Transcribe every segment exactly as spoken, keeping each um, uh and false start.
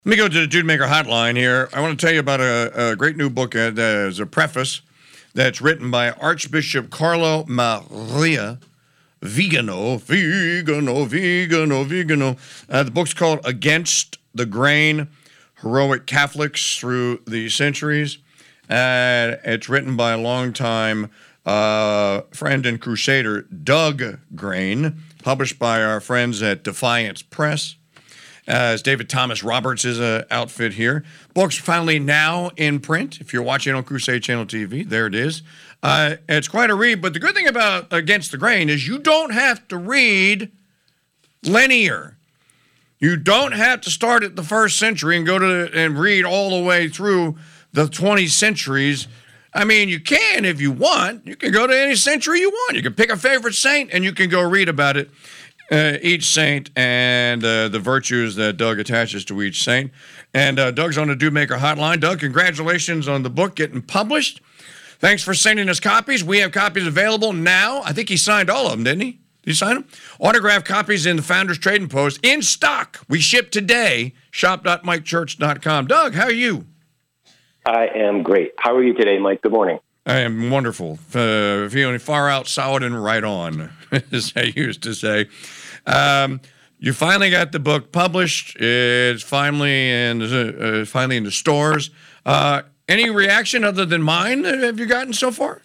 Let me go to the Jude Maker hotline here. I want to tell you about a, a great new book. Uh, there's a preface that's written by Archbishop Carlo Maria Vigano. Vigano, Vigano, Vigano. Uh, the book's called Against the Grain, Heroic Catholics Through the Centuries. Uh, it's written by a longtime uh, friend and crusader, Doug Grain, published by our friends at Defiance Press. Uh, as David Thomas Roberts is an outfit here. Book's finally now in print. If you're watching on Crusade Channel T V, there it is. Uh, it's quite a read, but the good thing about Against the Grain is you don't have to read linear. You don't have to start at the first century and go to and read all the way through the twenty centuries. I mean, you can if you want. You can go to any century you want. You can pick a favorite saint and you can go read about it. Uh, each saint and uh, the virtues that Doug attaches to each saint. And uh, Doug's on the Jude Maker hotline. Doug, congratulations on the book getting published. Thanks for sending us copies. We have copies available now. I think he signed all of them, didn't he? Did he sign them? Autographed copies in the Founders Trading Post in stock. We ship today. shop dot mike church dot com. Doug, how are you? I am great. How are you today, Mike? Good morning. I am wonderful. Uh, feeling far out, solid, and right on, as I used to say. Um, you finally got the book published. It's finally in uh, finally in the stores. Uh, any reaction other than mine that have you gotten so far?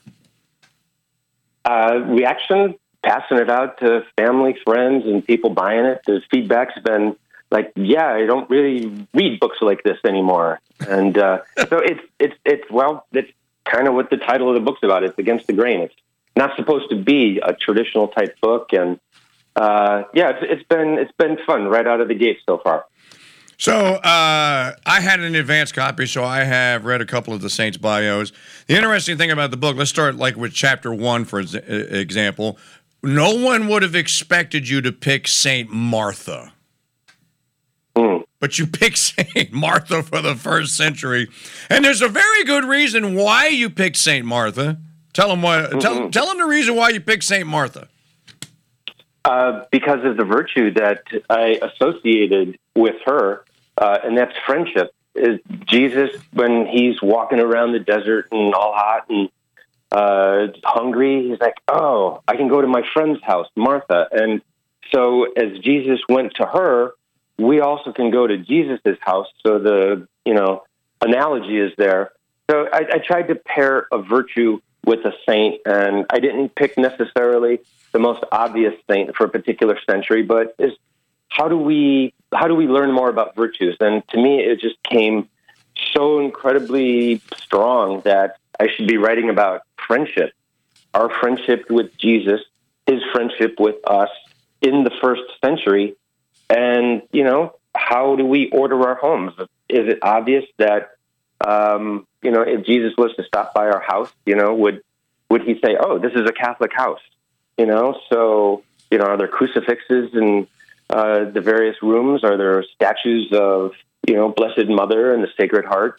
Uh, reaction, passing it out to family, friends, and people buying it. The feedback's been like, "Yeah, I don't really read books like this anymore." And uh, so it's it's it's well, it's kind of what the title of the book's about. It's Against the Grain. It's not supposed to be a traditional type book, and Uh, yeah, it's, it's been it's been fun right out of the gate so far. So uh, I had an advance copy, so I have read a couple of the saints' bios. The interesting thing about the book, let's start like with chapter one, for example. No one would have expected you to pick Saint Martha, mm. but you picked Saint Martha for the first century, and there's a very good reason why you picked Saint Martha. Tell them why. Mm-hmm. Tell, tell them the reason why you picked Saint Martha. Uh, because of the virtue that I associated with her, uh, and that's friendship. Is Jesus, when he's walking around the desert and all hot and uh, hungry, he's like, "Oh, I can go to my friend's house, Martha." And so, as Jesus went to her, we also can go to Jesus's house. So the you know analogy is there. So I, I tried to pair a virtue with a saint, and I didn't pick necessarily the most obvious saint for a particular century, but is how do we how do we learn more about virtues? And to me, it just came so incredibly strong that I should be writing about friendship, our friendship with Jesus, his friendship with us in the first century, and you know, how do we order our homes? Is it obvious that um, you know, if Jesus was to stop by our house, you know, would would he say, "Oh, this is a Catholic house"? You know, so, you know, are there crucifixes in uh, the various rooms? Are there statues of, you know, Blessed Mother and the Sacred Heart?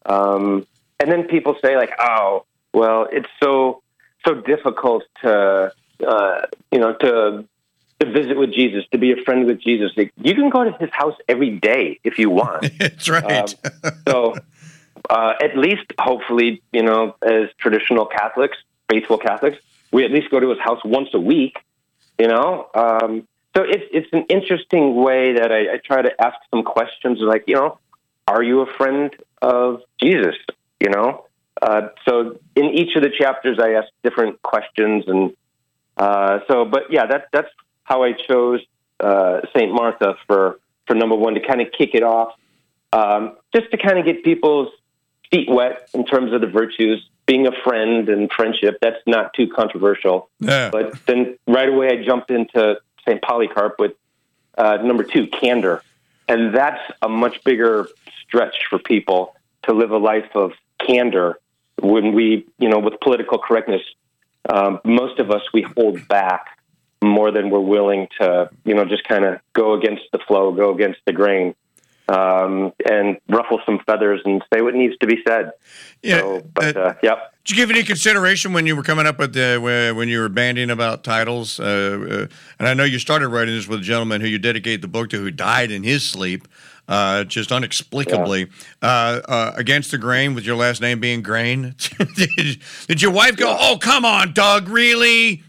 Um, and then people say, like, oh, well, it's so so difficult to, uh, you know, to, to visit with Jesus, to be a friend with Jesus. Like, you can go to his house every day if you want. That's right. Um, so uh, at least, hopefully, you know, as traditional Catholics, faithful Catholics, we at least go to his house once a week, you know? Um, so it's it's an interesting way that I, I try to ask some questions like, you know, are you a friend of Jesus, you know? Uh, so in each of the chapters, I ask different questions. And uh, so, but yeah, that, that's how I chose uh, Saint Martha for, for number one, to kind of kick it off, um, just to kind of get people's feet wet in terms of the virtues. Being a friend and friendship, that's not too controversial. Yeah. But then right away I jumped into Saint Polycarp with uh, number two, candor. And that's a much bigger stretch for people to live a life of candor when we, you know, with political correctness, um, most of us, we hold back more than we're willing to, you know, just kind of go against the flow, go against the grain. um, and ruffle some feathers and say what needs to be said. Yeah, so, but uh, uh, yep. Did you give any consideration when you were coming up with the when you were banding about titles? Uh, uh, and I know you started writing this with a gentleman who you dedicate the book to, who died in his sleep, uh, just inexplicably. Yeah. Uh, uh, Against the Grain, with your last name being Grain. did, did your wife go, "Oh, come on, Doug, really"?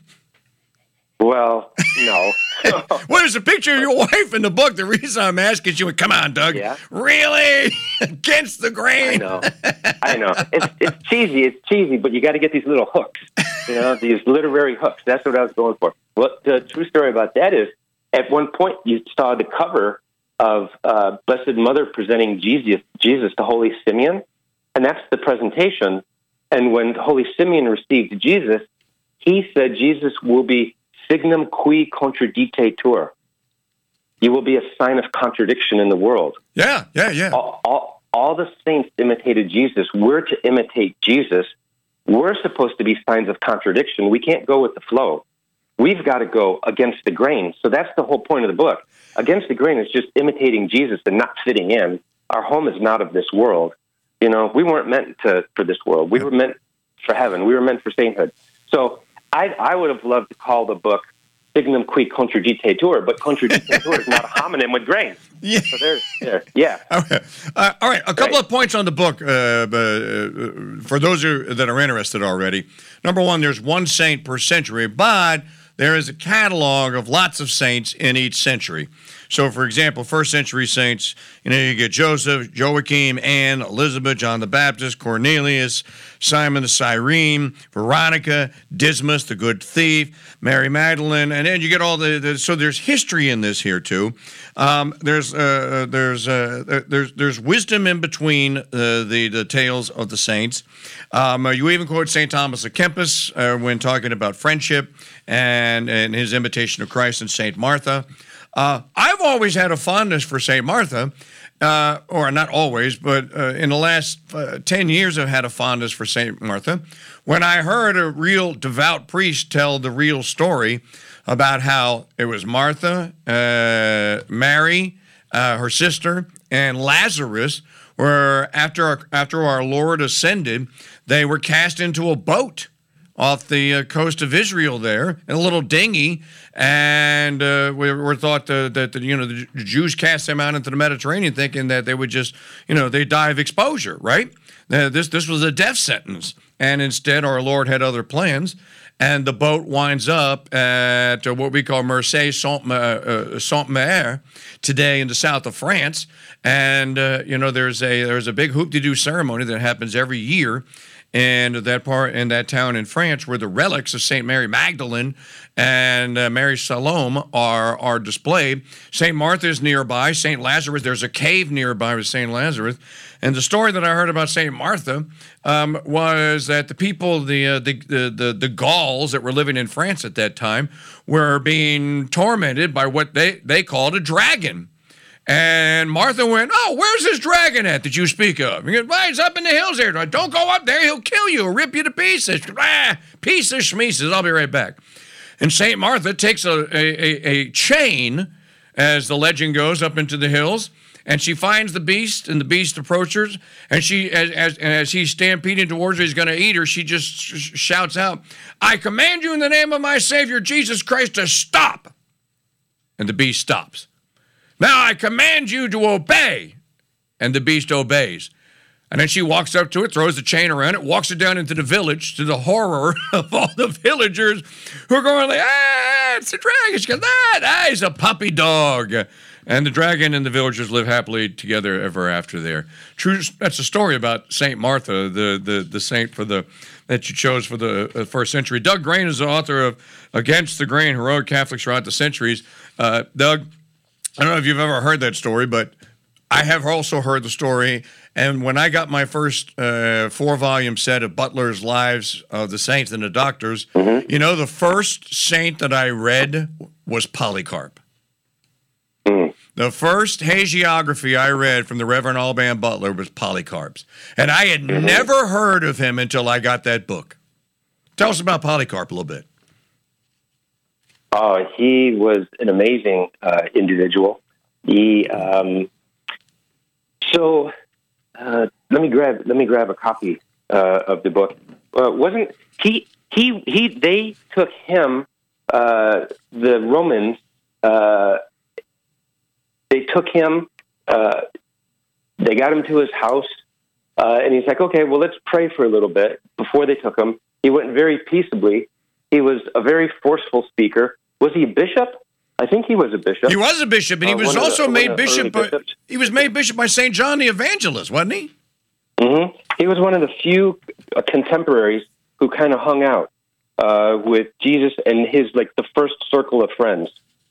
Well, no. Well, there's a picture of your wife in the book. The reason I'm asking, she went, "Come on, Doug, yeah. really?" Against the Grain. I know. I know. It's it's cheesy. It's cheesy, but you got to get these little hooks. You know, these literary hooks. That's what I was going for. Well, the true story about that is, at one point, you saw the cover of uh, Blessed Mother presenting Jesus, Jesus to Holy Simeon, and that's the presentation. And when Holy Simeon received Jesus, he said Jesus will be signum qui contradictetur. You will be a sign of contradiction in the world. Yeah, yeah, yeah. All, all, all the saints imitated Jesus. We're to imitate Jesus. We're supposed to be signs of contradiction. We can't go with the flow. We've got to go against the grain. So that's the whole point of the book. Against the grain is just imitating Jesus and not fitting in. Our home is not of this world. You know, we weren't meant to for this world. We were meant for heaven. We were meant for sainthood. So I, I would have loved to call the book Signum Qui Contradictetur, but contradictetur is not a homonym with grain. Yeah. So there's, there, yeah. Okay. Uh, all right, a couple right. of points on the book uh, uh, for those who, that are interested already. Number one, there's one saint per century, but there is a catalog of lots of saints in each century. So, for example, first century saints, you know, you get Joseph, Joachim, Anne, Elizabeth, John the Baptist, Cornelius, Simon the Cyrene, Veronica, Dismas, the good thief, Mary Magdalene, and then you get all the, the so there's history in this here too. Um, there's uh, there's uh, there's there's wisdom in between uh, the the tales of the saints. Um, you even quote Saint Thomas of Kempis uh, when talking about friendship and and his imitation of Christ, and Saint Martha. Uh, I've always had a fondness for Saint Martha, uh, or not always, but uh, in the last uh, ten years I've had a fondness for Saint Martha. When I heard a real devout priest tell the real story about how it was Martha, uh, Mary, uh, her sister, and Lazarus, where after our, after our Lord ascended, they were cast into a boat off the uh, coast of Israel there, in a little dinghy, and uh, we were thought uh, that, that, you know, the Jews cast them out into the Mediterranean thinking that they would just, you know, they die of exposure, right? Uh, this, this was a death sentence, and instead our Lord had other plans, and the boat winds up at uh, what we call Marseille Saint-Mer today in the south of France, and, uh, you know, there's a, there's a big hoop-de-doo ceremony that happens every year, and that part in that town in France, where the relics of Saint Mary Magdalene and uh, Mary Salome are are displayed. Saint Martha is nearby. Saint Lazarus, there's a cave nearby with Saint Lazarus. And the story that I heard about Saint Martha um, was that the people, the, uh, the the the the Gauls that were living in France at that time, were being tormented by what they they called a dragon. And Martha went, "Oh, where's this dragon at that you speak of?" He goes, "Well, he's up in the hills there. Don't go up there. He'll kill you or rip you to pieces." Ah, piece of schmeeces. I'll be right back. And Saint Martha takes a, a, a chain, as the legend goes, up into the hills, and she finds the beast, and the beast approaches her, and she, as, as, as he's stampeding towards her, he's going to eat her, she just sh- shouts out, "I command you in the name of my Savior, Jesus Christ, to stop." And the beast stops. "Now I command you to obey." And the beast obeys. And then she walks up to it, throws the chain around it, walks it down into the village, to the horror of all the villagers who are going like, "Ah, it's a dragon." She goes, "Ah, ah, he's a puppy dog." And the dragon and the villagers live happily together ever after there. True, that's a story about Saint Martha, the, the, the saint for the that you chose for the uh, first century. Doug Grain is the author of Against the Grain, Heroic Catholics Throughout the Centuries. Uh, Doug, I don't know if you've ever heard that story, but I have also heard the story. And when I got my first uh, four-volume set of Butler's Lives of the Saints and the Doctors, mm-hmm. you know, the first saint that I read was Polycarp. Mm. The first hagiography I read from the Reverend Alban Butler was Polycarp's. And I had mm-hmm. never heard of him until I got that book. Tell us about Polycarp a little bit. Oh, he was an amazing uh, individual. He um, So uh, let me grab let me grab a copy uh, of the book. Uh, wasn't he he he? They took him. Uh, the Romans. Uh, they took him. Uh, they got him to his house, uh, and he's like, "Okay, well, let's pray for a little bit." Before they took him, he went very peaceably. He was a very forceful speaker. Was he a bishop? I think he was a bishop. He was a bishop, and he Uh, was one of also the- made one of the bishop. early By, bishops. he was made bishop by Saint John the Evangelist, wasn't he? hmm He was one of the few uh, contemporaries who kind of hung out uh, with Jesus and his like the first circle of friends.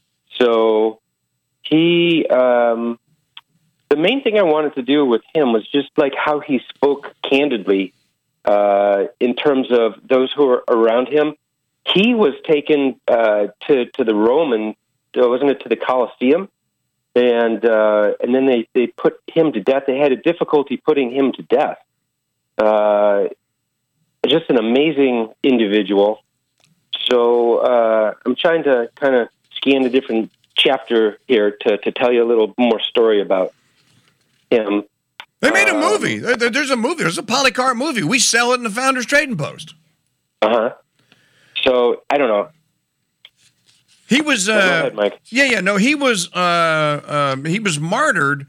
So he, um, the main thing I wanted to do with him was just like how he spoke candidly uh, in terms of those who were around him. He was taken uh, to to the Roman, uh, wasn't it, to the Colosseum, and uh, and then they, they put him to death. They had a difficulty putting him to death. Uh, just an amazing individual. So uh, I'm trying to kind of scan a different chapter here to, to tell you a little more story about him. They made a Um, movie. There- there- There's a movie. There's a Polycarp movie. We sell it in the Founders Trading Post. Uh-huh. So, I don't know. He was. Uh, Go ahead, Mike. Yeah, yeah. No, he was. Uh, um, he was martyred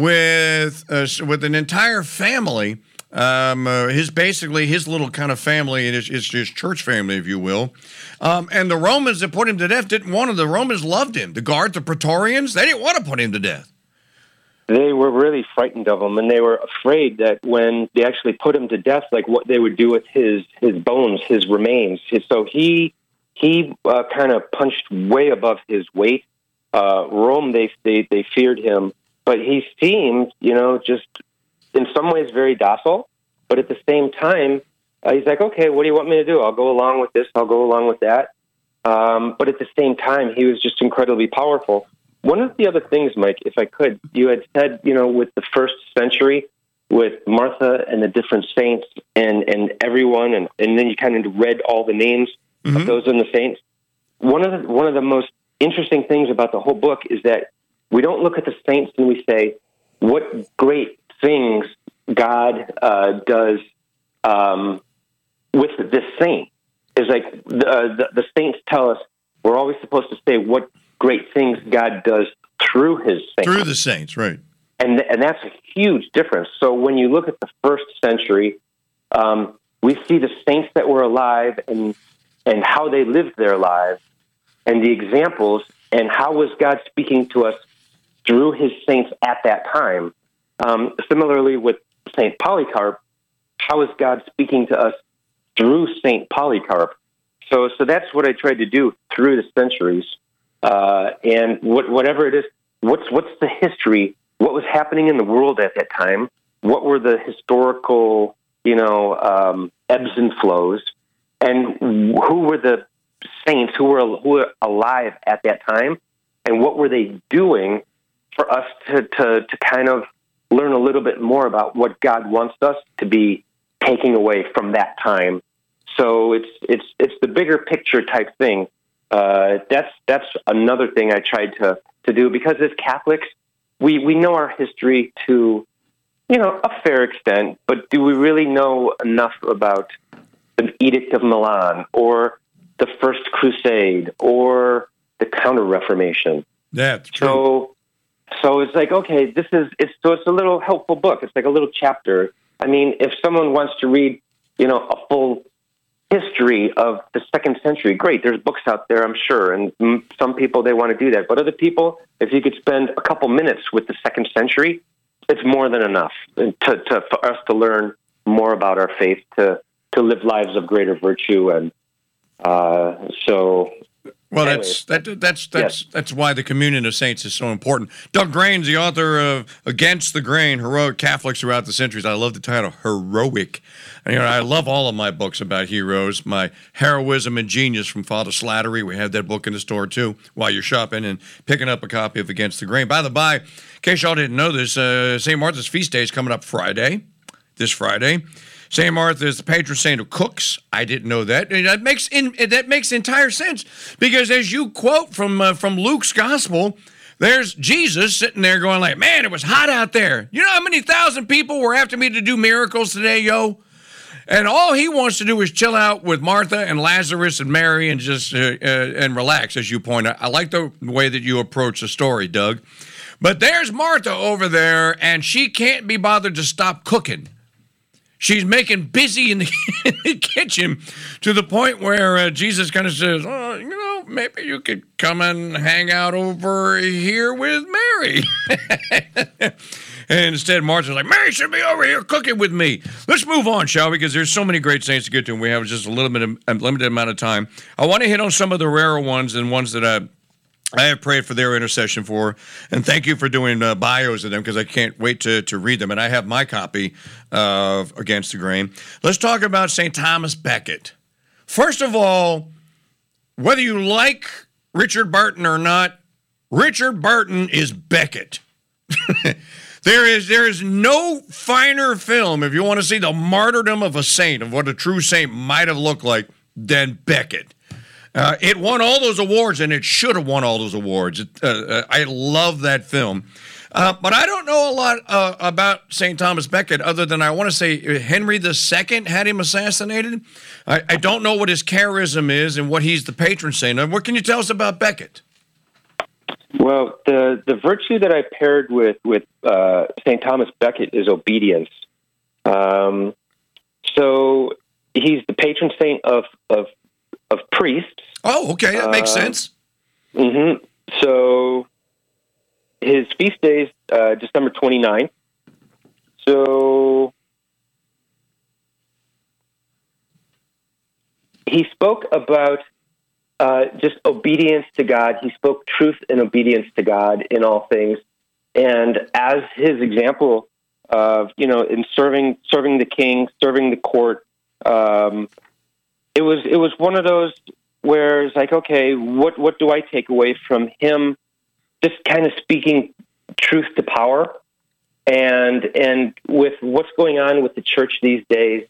with uh, with an entire family. Um, uh, his basically his little kind of family, his, his, his church family, if you will. Um, and the Romans that put him to death didn't want him. The Romans loved him. The guards, the Praetorians, they didn't want to put him to death. They were really frightened of him, and they were afraid that when they actually put him to death, like what they would do with his, his bones, his remains. His, so he he uh, kind of punched way above his weight. Uh, Rome, they, they they feared him, but he seemed, you know, just in some ways very docile. But at the same time, uh, he's like, okay, what do you want me to do? I'll go along with this. I'll go along with that. Um, but at the same time, he was just incredibly powerful. One of the other things, Mike, if I could, you had said, you know, with the first century, with Martha and the different saints and, and everyone, and, and then you kind of read all the names Mm-hmm. of those in the saints. One of the, one of the most interesting things about the whole book is that we don't look at the saints and we say, what great things God uh, does um, with this saint. Is like the, uh, the, the saints tell us we're always supposed to say what great things God does through his saints. Through the saints, right. And and that's a huge difference. So when you look at the first century, um, we see the saints that were alive and and how they lived their lives and the examples and how was God speaking to us through his saints at that time. Um, similarly with Saint Polycarp, how is God speaking to us through Saint Polycarp? So so that's what I tried to do through the centuries. Uh, and what, whatever it is, what's what's the history? What was happening in the world at that time? What were the historical, you know, um, ebbs and flows? And who were the saints who were who were alive at that time? And what were they doing for us to, to, to kind of learn a little bit more about what God wants us to be taking away from that time? So it's it's it's the bigger picture type thing. Uh, that's that's another thing I tried to, to do because as Catholics, we, we know our history to, you know, a fair extent, but do we really know enough about the Edict of Milan or the First Crusade or the Counter-Reformation? Yeah, it's true. So, so it's like, okay, this is, it's, so it's a little helpful book. It's like a little chapter. I mean, if someone wants to read, you know, a full history of the second century, great. There's books out there, I'm sure. And mm, some people, they want to do that. But other people, if you could spend a couple minutes with the second century, it's more than enough to, to, for us to learn more about our faith, to, to live lives of greater virtue. And uh, so... Well, Anyways, that's that, that's that's yes. that's why the communion of saints is so important. Doug Grain's the author of Against the Grain: Heroic Catholics Throughout the Centuries. I love the title, heroic. And, you know, I love all of my books about heroes. My Heroism and Genius from Father Slattery. We have that book in the store too while you're shopping and picking up a copy of Against the Grain. By the by, in case y'all didn't know this, uh, Saint Martha's feast day is coming up Friday, this Friday. Saint Martha is the patron saint of cooks. I didn't know that. And that makes in, that makes entire sense because, as you quote from uh, from Luke's gospel, there's Jesus sitting there going like, man, it was hot out there. You know how many thousand people were after me to do miracles today, yo? And all he wants to do is chill out with Martha and Lazarus and Mary and just uh, uh, and relax, as you point out. I like the way that you approach the story, Doug. But there's Martha over there, and she can't be bothered to stop cooking. She's making busy in the, in the kitchen to the point where uh, Jesus kind of says, oh, you know, maybe you could come and hang out over here with Mary. And instead, Martha's like, Mary should be over here cooking with me. Let's move on, shall we? Because there's so many great saints to get to, and we have just a little bit of a limited amount of time. I want to hit on some of the rarer ones and ones that I, I have prayed for their intercession for. And thank you for doing uh, bios of them, because I can't wait to, to read them. And I have my copy of Against the Grain. Let's talk about Saint Thomas Becket. First of all, whether you like Richard Barton or not, Richard Barton is Becket. There is there is no finer film, if you want to see the martyrdom of a saint, of what a true saint might have looked like, than Becket. Uh, it won all those awards, and it should have won all those awards. It, uh, uh, I love that film. Uh, but I don't know a lot uh, about Saint Thomas Becket, other than I want to say Henry the Second had him assassinated. I, I don't know what his charism is and what he's the patron saint of. What can you tell us about Becket? Well, the, the virtue that I paired with with uh, Saint Thomas Becket is obedience. Um, so he's the patron saint of of, of priests. Oh, okay, that makes uh, sense. Mm-hmm. So his feast day is uh, December twenty-ninth. So he spoke about Uh, just obedience to God. He spoke truth and obedience to God in all things. And as his example of, you know, in serving serving the king, serving the court, um, it was it was one of those where it's like, okay, what what do I take away from him? Just kind of speaking truth to power, and and with what's going on with the church these days,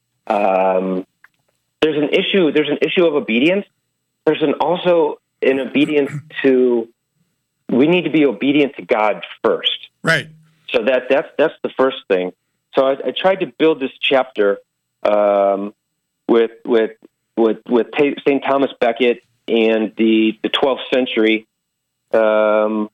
um, there's an issue. There's an issue of obedience. There's an also an obedience to, we need to be obedient to God first. Right. So that that's that's the first thing. So I, I tried to build this chapter um, with with with with Saint Thomas Becket and the the twelfth century. Um,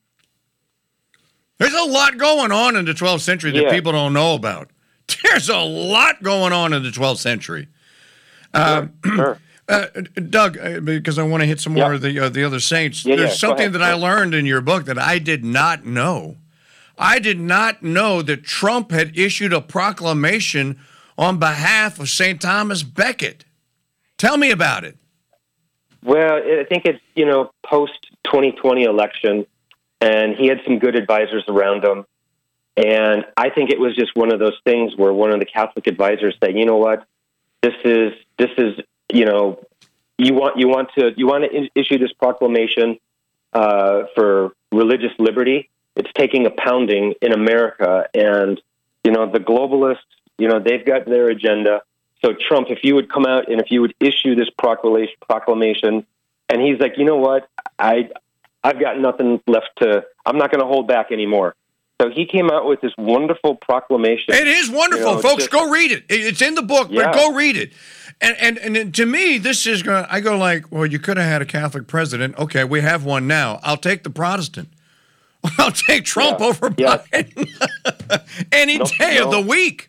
There's a lot going on in the twelfth century that yeah. people don't know about. There's a lot going on in the twelfth century. Sure, um, sure. Uh, Doug, uh, because I want to hit some more yeah. of the uh, the other saints. Yeah, There's yeah. something that I learned in your book that I did not know. I did not know that Trump had issued a proclamation on behalf of Saint Thomas Becket. Tell me about it. Well, I think it's, you know, post twenty twenty election, and he had some good advisors around him. And I think it was just one of those things where one of the Catholic advisors said, you know what, this is this is you know, you want you want to you want to issue this proclamation uh, for religious liberty. It's taking a pounding in America, and you know the globalists. You know they've got their agenda. So Trump, if you would come out and if you would issue this proclamation, proclamation, and he's like, you know what, I I've got nothing left to. I'm not going to hold back anymore. So he came out with this wonderful proclamation. It is wonderful, you know, folks. Just, go read it. It's in the book, yeah. but go read it. And, and and to me, this is going. I go like, well, you could have had a Catholic president. Okay, we have one now. I'll take the Protestant. I'll take Trump yeah. over yeah. Biden any no, day no. of the week.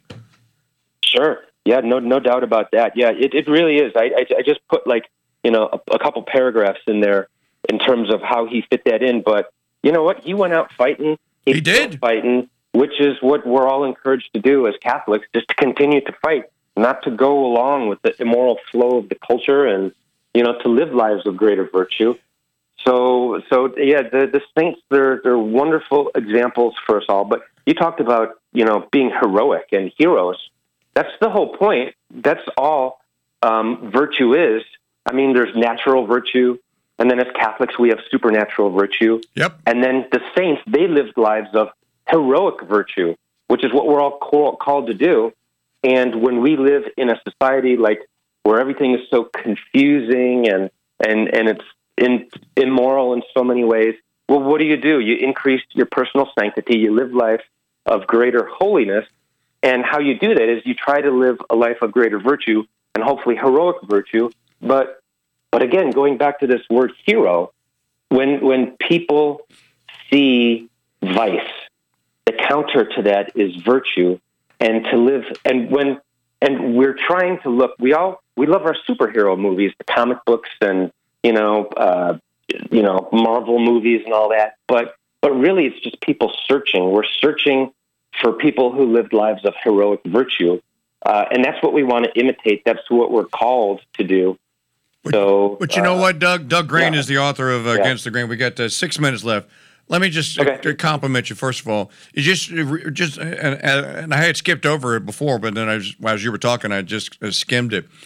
Sure. Yeah. No. No doubt about that. Yeah. It, it really is. I, I I just put like you know a, a couple paragraphs in there in terms of how he fit that in. But you know what? He went out fighting. He, he did fighting, which is what we're all encouraged to do as Catholics, just to continue to fight. Not to go along with the immoral flow of the culture, and you know, to live lives of greater virtue. So, so yeah, the the saints they're they're wonderful examples for us all. But you talked about you know being heroic and heroes. That's the whole point. That's all um, virtue is. I mean, there's natural virtue, and then as Catholics we have supernatural virtue. Yep. And then the saints they lived lives of heroic virtue, which is what we're all call, called to do. And when we live in a society like where everything is so confusing and and, and it's in, immoral in so many ways, well, what do you do? You increase your personal sanctity. You live life of greater holiness. And how you do that is you try to live a life of greater virtue and hopefully heroic virtue. But but again, going back to this word hero, when when people see vice, the counter to that is virtue. And to live, and when, and we're trying to look, we all, we love our superhero movies, the comic books and, you know, uh, you know, Marvel movies and all that. But, but really it's just people searching. We're searching for people who lived lives of heroic virtue. Uh, and that's what we want to imitate. That's what we're called to do. But, so, but you know uh, what, Doug? Doug Grain yeah. is the author of uh, Yeah. Against the Grain. We got uh, six minutes left. Let me just Okay. uh, compliment you, first of all. You just, just, and, and I had skipped over it before, but then I just, as you were talking, I just uh, skimmed it.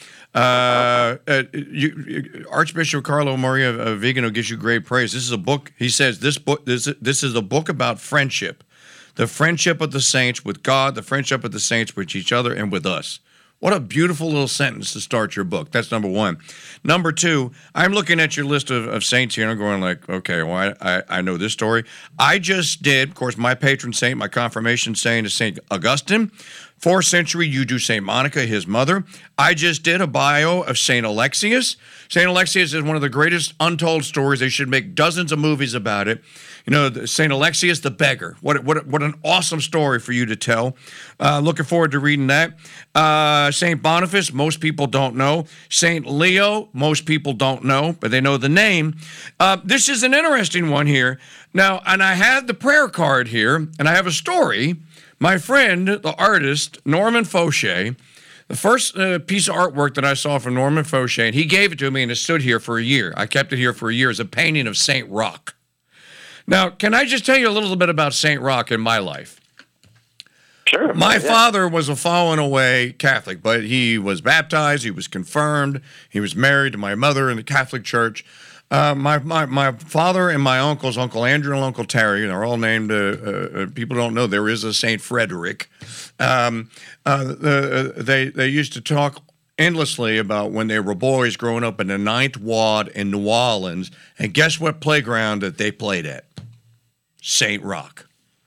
Uh, uh, you, Archbishop Carlo Maria uh, Vigano gives you great praise. This is a book. He says this book. This this is a book about friendship, the friendship of the saints with God, the friendship of the saints with each other and with us. What a beautiful little sentence to start your book. That's number one. Number two, I'm looking at your list of, of saints here, and I'm going like, okay, well, I, I, I know this story. I just did, of course, my patron saint, my confirmation saint is Saint Augustine. Fourth century, you do Saint Monica, his mother. I just did a bio of Saint Alexius. Saint Alexius is one of the greatest untold stories. They should make dozens of movies about it. You know, Saint Alexius the beggar. What what what an awesome story for you to tell. Uh, looking forward to reading that. Uh, Saint Boniface, most people don't know. Saint Leo, most people don't know, but they know the name. Uh, this is an interesting one here. Now, and I have the prayer card here, and I have a story. My friend, the artist, Norman Fauché, the first uh, piece of artwork that I saw from Norman Fauché, and he gave it to me, and it stood here for a year. I kept it here for a year as a painting of Saint Roch. Now, can I just tell you a little bit about Saint Roch in my life? Sure. My yeah. father was a fallen away Catholic, but he was baptized, he was confirmed, he was married to my mother in the Catholic Church. Uh, my, my my father and my uncles, Uncle Andrew and Uncle Terry, they're all named, uh, uh, people don't know, there is a Saint Frederick. Um, uh, the, they, they used to talk endlessly about when they were boys growing up in the Ninth Ward in New Orleans, and guess what playground that they played at? Saint Roch.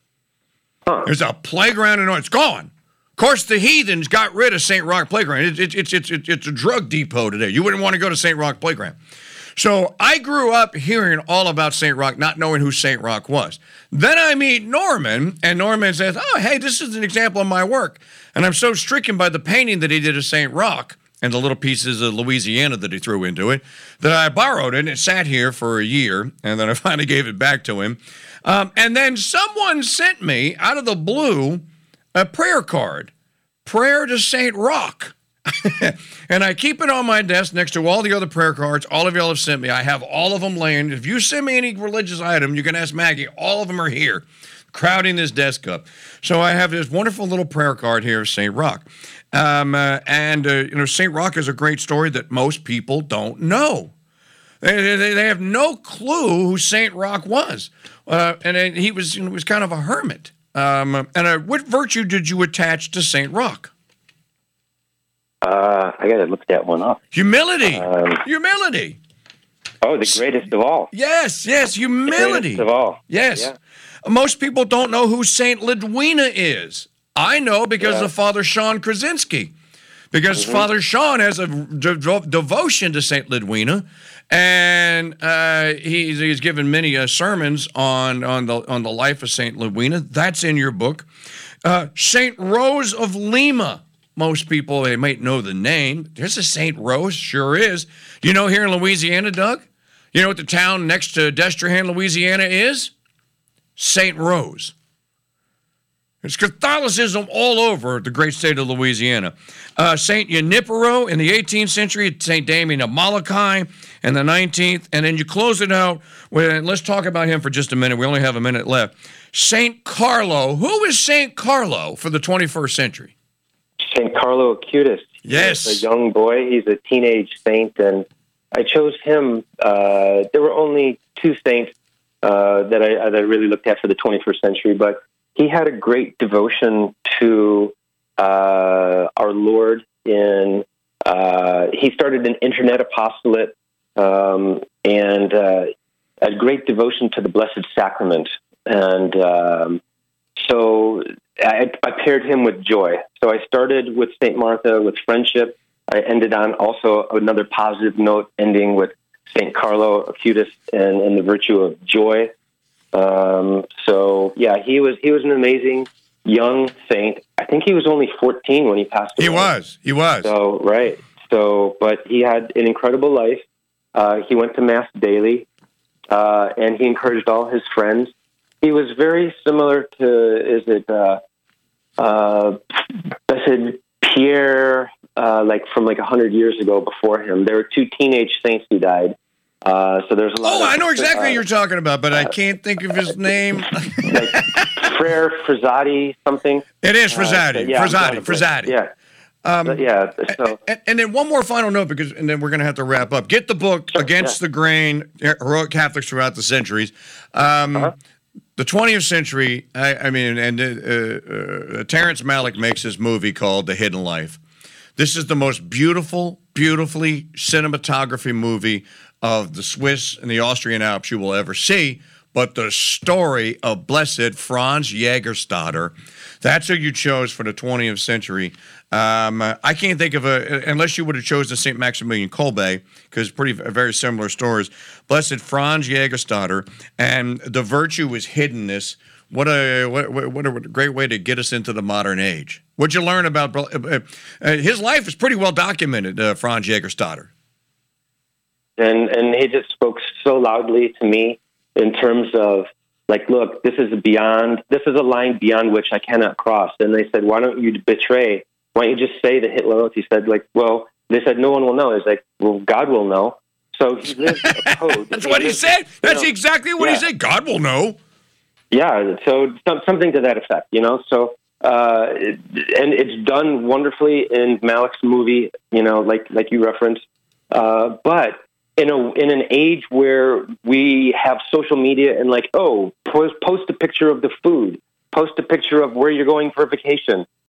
Huh. There's a playground in it's gone. Of course, the heathens got rid of Saint Roch Playground. It's it's it's it's it's a drug depot today. You wouldn't want to go to Saint Roch Playground. So I grew up hearing all about Saint Roch, not knowing who Saint Roch was. Then I meet Norman, and Norman says, "Oh, hey, this is an example of my work." And I'm so stricken by the painting that he did of Saint Roch and the little pieces of Louisiana that he threw into it that I borrowed it, and it sat here for a year, and then I finally gave it back to him. Um, and then someone sent me, out of the blue, a prayer card, Prayer to Saint Roch. And I keep it on my desk next to all the other prayer cards all of y'all have sent me. I have all of them laying. If you send me any religious item, you can ask Maggie. All of them are here, crowding this desk up. So I have this wonderful little prayer card here of Saint Roch. Um, uh, and, uh, you know, Saint Roch is a great story that most people don't know. They, they, they have no clue who Saint Roch was. Uh, and he was, you know, was kind of a hermit. Um, and uh, what virtue did you attach to Saint Roch? Uh, I got to look that one up. Humility. Um, Humility. Oh, the greatest of all. Yes, yes, humility. The greatest of all. Yes. Yeah. Most people don't know who Saint Lidwina is. I know because Yeah. of Father Sean Krasinski. Because Mm-hmm. Father Sean has a de- de- devotion to Saint Lidwina, and uh, he's, he's given many uh, sermons on, on, the, on the life of Saint Lidwina. That's in your book. Uh, Saint Rose of Lima. Most people, they might know the name. There's a Saint Rose, sure is. Do you know here in Louisiana, Doug? You know what the town next to Destrehan, Louisiana is? Saint Rose. There's Catholicism all over the great state of Louisiana. Uh, Saint Junipero in the eighteenth century, Saint Damien of Molokai in the nineteenth, and then you close it out with, let's talk about him for just a minute. We only have a minute left. Saint Carlo. Who is Saint Carlo for the twenty-first century? Saint Carlo Acutis. Yes. He's a young boy. He's a teenage saint, and I chose him. Uh, there were only two saints uh, that, I, that I really looked at for the twenty-first century, but he had a great devotion to uh, our Lord. In uh, he started an internet apostolate, um, and uh, had great devotion to the Blessed Sacrament. And um, so I, I paired him with joy. So I started with Saint Martha with friendship. I ended on also another positive note, ending with Saint Carlo Acutis and, and the virtue of joy. Um, so yeah, he was he was an amazing young saint. I think he was only fourteen when he passed away. He was. He was. So right. So, but he had an incredible life. Uh, he went to Mass daily, uh, and he encouraged all his friends. He was very similar to, is it, uh, uh, I said Pierre, uh, like from like a hundred years ago before him. There were two teenage saints who died. Uh, so there's a lot. Oh, of, I know exactly uh, what you're talking about, but I can't think of his name. like Frere Frazzati, something. It is Frazzati. Uh, yeah, Frazzati. Frazzati. Yeah. Um, But yeah. So. and, and then one more final note, because and then we're going to have to wrap up. Get the book, Sure, Against yeah. the Grain, Heroic Catholics Throughout the Centuries. Um, Uh-huh. The twentieth century, I, I mean, and uh, uh, Terrence Malick makes this movie called The Hidden Life. This is the most beautiful, beautifully cinematography movie of the Swiss and the Austrian Alps you will ever see. But the story of Blessed Franz Jägerstätter, that's who you chose for the twentieth century. Um, I can't think of a, unless you would have chosen Saint Maximilian Kolbe, because pretty very similar stories. Blessed Franz Jägerstätter, and the virtue is hiddenness. What a what, what a great way to get us into the modern age. What'd you learn about uh, uh, his life? Is pretty well documented, uh, Franz Jägerstätter. And and he just spoke so loudly to me in terms of, like, look, this is beyond, this is a line beyond which I cannot cross. And they said, why don't you betray? Why don't you just say that Hitler wrote? He said, like, well, they said, no one will know. He's like, well, God will know. So he lived a code. That's what he lived, said. That's you know, exactly what yeah. he said. God will know. Yeah, so some, something to that effect, you know? So, uh, it, and it's done wonderfully in Malick's movie, you know, like like you referenced. Uh, but in a in an age where we have social media and like, oh, post, post a picture of the food, post a picture of where you're going for vacation,